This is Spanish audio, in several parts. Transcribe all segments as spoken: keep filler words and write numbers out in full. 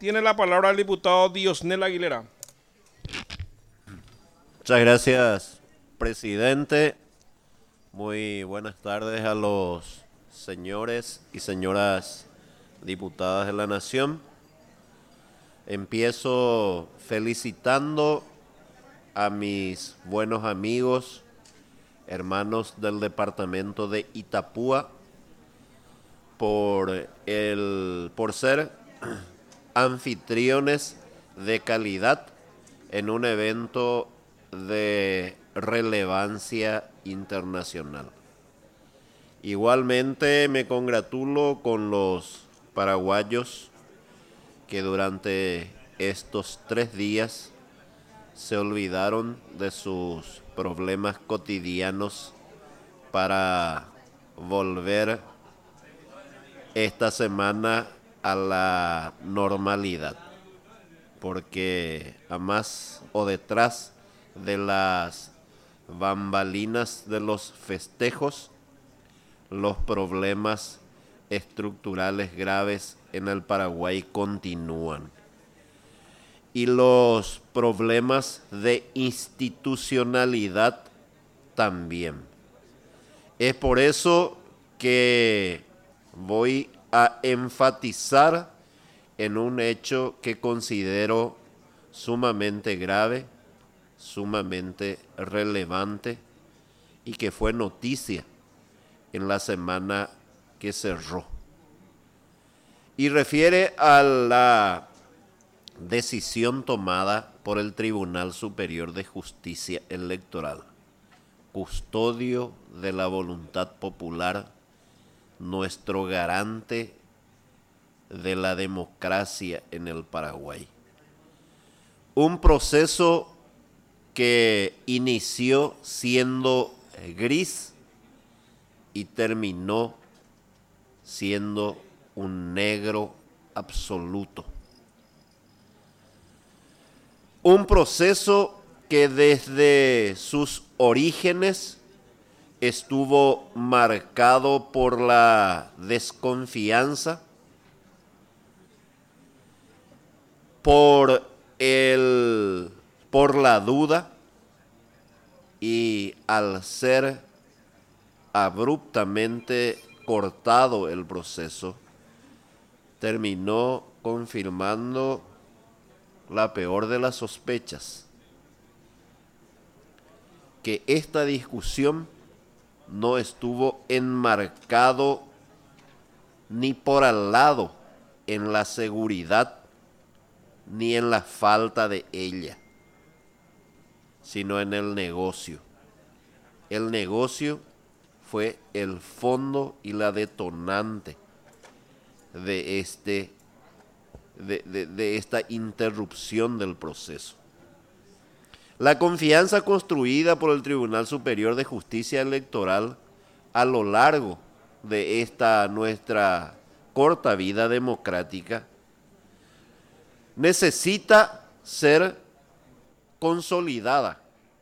Tiene la palabra el diputado Diosnel Aguilera. Muchas gracias, presidente. Muy buenas tardes a los señores y señoras diputadas de la Nación. Empiezo felicitando a mis buenos amigos, hermanos del departamento de Itapúa, por, el, por ser anfitriones de calidad en un evento de relevancia internacional. Igualmente me congratulo con los paraguayos que durante estos tres días se olvidaron de sus problemas cotidianos para volver esta semana a la normalidad, porque a más o detrás de las bambalinas de los festejos, los problemas estructurales graves en el Paraguay continúan. Y los problemas de institucionalidad también. Es por eso que voy a enfatizar en un hecho que considero sumamente grave, sumamente relevante y que fue noticia en la semana que cerró. Y refiere a la decisión tomada por el Tribunal Superior de Justicia Electoral, custodio de la voluntad popular, nuestro garante de la democracia en el Paraguay. Un proceso que inició siendo gris y terminó siendo un negro absoluto. Un proceso que desde sus orígenes estuvo marcado por la desconfianza, por el, por la duda, y al ser abruptamente cortado el proceso, terminó confirmando la peor de las sospechas, que esta discusión no estuvo enmarcado ni por al lado en la seguridad ni en la falta de ella, sino en el negocio. El negocio fue el fondo y la detonante de, este, de, de, de esta interrupción del proceso. La confianza construida por el Tribunal Superior de Justicia Electoral a lo largo de esta nuestra corta vida democrática necesita ser consolidada.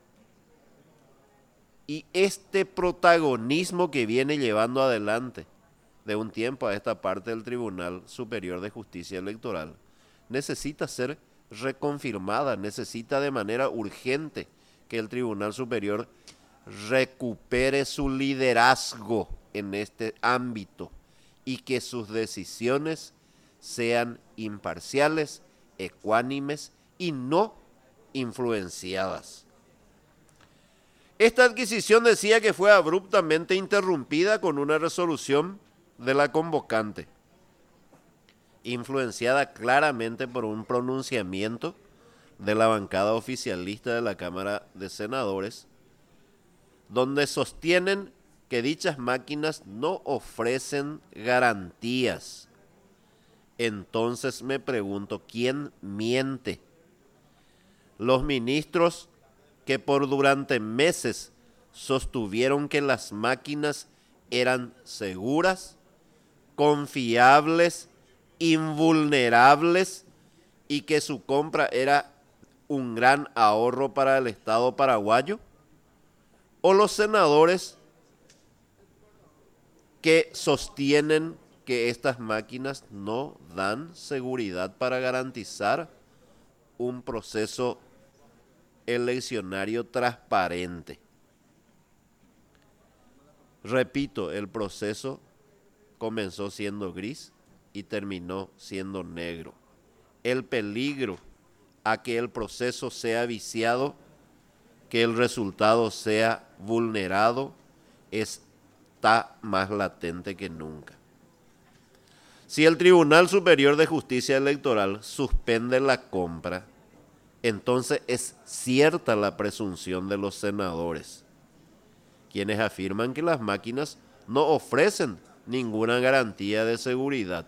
Y este protagonismo que viene llevando adelante de un tiempo a esta parte del Tribunal Superior de Justicia Electoral necesita ser reconfirmada, necesita de manera urgente que el Tribunal Superior recupere su liderazgo en este ámbito y que sus decisiones sean imparciales, ecuánimes y no influenciadas. Esta adquisición decía que fue abruptamente interrumpida con una resolución de la convocante, influenciada claramente por un pronunciamiento de la bancada oficialista de la Cámara de Senadores, donde sostienen que dichas máquinas no ofrecen garantías. Entonces me pregunto, ¿quién miente? Los ministros que por durante meses sostuvieron que las máquinas eran seguras, confiables, invulnerables y que su compra era un gran ahorro para el Estado paraguayo, o los senadores que sostienen que estas máquinas no dan seguridad para garantizar un proceso eleccionario transparente. Repito, el proceso comenzó siendo gris y terminó siendo negro. El peligro a que el proceso sea viciado, que el resultado sea vulnerado, está más latente que nunca. Si el Tribunal Superior de Justicia Electoral suspende la compra, entonces es cierta la presunción de los senadores, quienes afirman que las máquinas no ofrecen ninguna garantía de seguridad.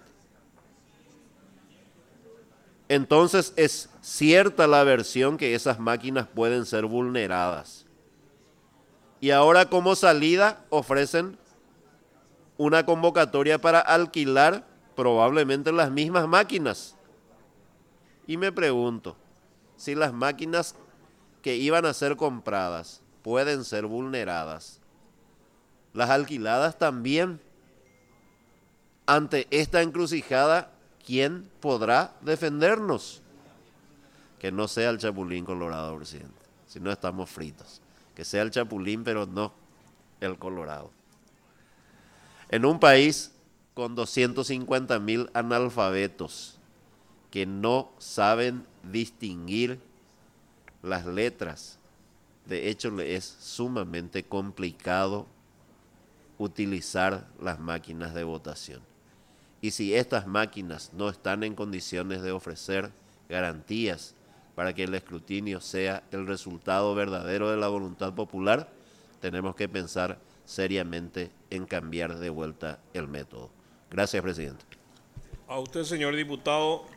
Entonces es cierta la versión que esas máquinas pueden ser vulneradas. Y ahora como salida ofrecen una convocatoria para alquilar probablemente las mismas máquinas. Y me pregunto, si las máquinas que iban a ser compradas pueden ser vulneradas, las alquiladas también. Ante esta encrucijada, ¿quién podrá defendernos? Que no sea el Chapulín Colorado, presidente. Si no, estamos fritos. Que sea el Chapulín, pero no el Colorado. En un país con doscientos cincuenta mil analfabetos que no saben distinguir las letras, de hecho le es sumamente complicado utilizar las máquinas de votación. Y si estas máquinas no están en condiciones de ofrecer garantías para que el escrutinio sea el resultado verdadero de la voluntad popular, tenemos que pensar seriamente en cambiar de vuelta el método. Gracias, presidente. A usted, señor diputado.